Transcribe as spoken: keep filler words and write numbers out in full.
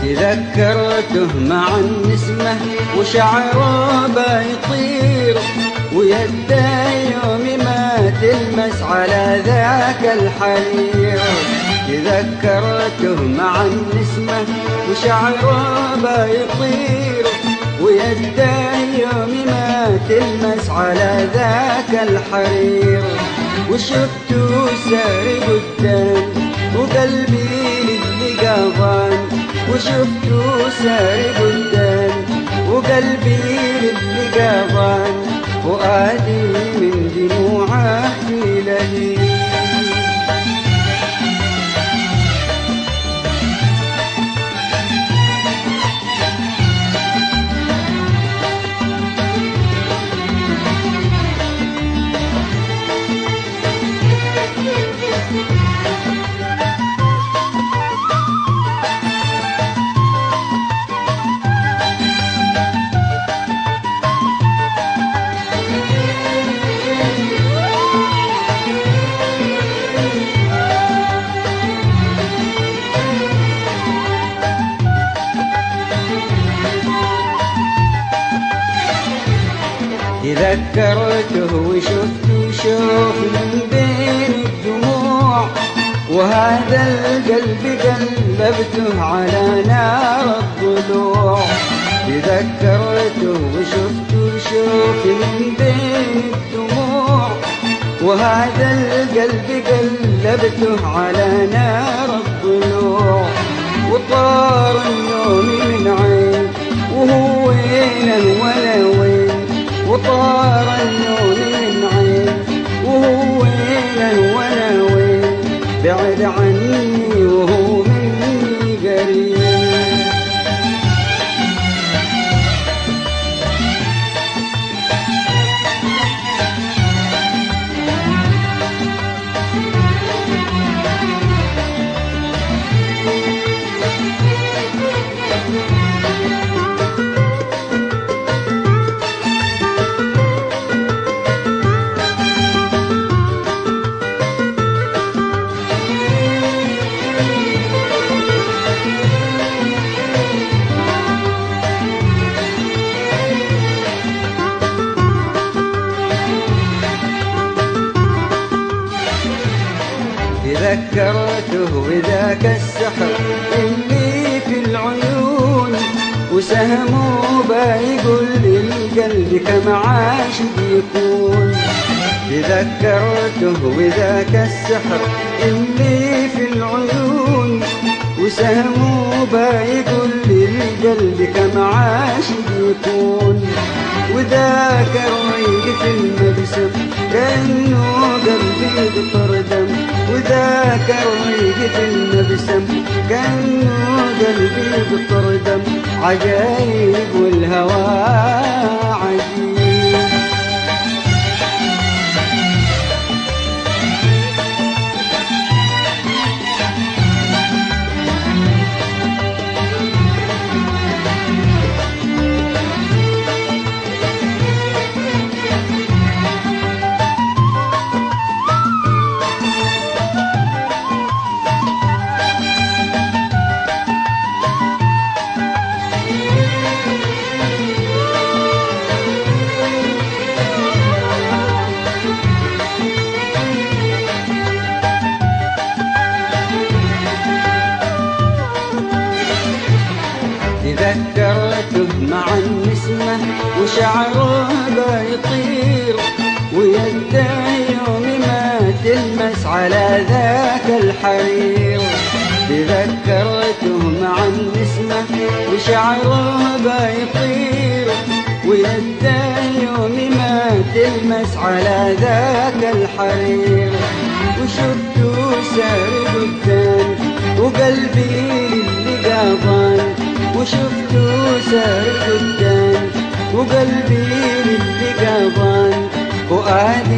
تذكرته مع النسمة وشعره بيطير، ويده يوم ما تلمس على ذاك الحرير. تذكرته مع النسمة وشعره بيطير، ويده يوم ما تلمس على ذاك الحرير. وشفته ساري قدام وقلبي للي قاضان، وشفته ساري قدام وقلبي للي قاضان، فؤادي من دموعه في لهيب. تذكرته وشفته شوف من بين الدموع، وهذا القلب قلبته على نار الضلوع. تذكرته وشفته شوف من بين الدموع، وهذا القلب قلبته على نار الضلوع. وطار النوم من عين وهو وينه ولا وين، وطار النوم من عين وهو وينه ولا وين، بعد عني وهو مني قريب. تذكرته وذاك السحر اللي في العيون، وسهمه بيقول للقلب كم عاشق يكون. تذكرته وذاك السحر اللي في العيون، وسهمه بيقول للقلب كم عاشق يكون. وذاك الريق في المبسم كأنه قلبي بطر دم، وذاك الريق في المبسم كأنه قلبي بطر دم. عجايب والهوى عجيب. تذكرته مع النسمة وشعره بيطير، ويده يوم ما تلمس على ذاك الحرير. تذكرته مع النسمة وشعره بيطير، ويده يوم ما تلمس على ذاك الحرير. وشفته ساري قدام وقلبي للي قاضان، وشفته ساري قدام وقلبي للي قاضان، فؤادي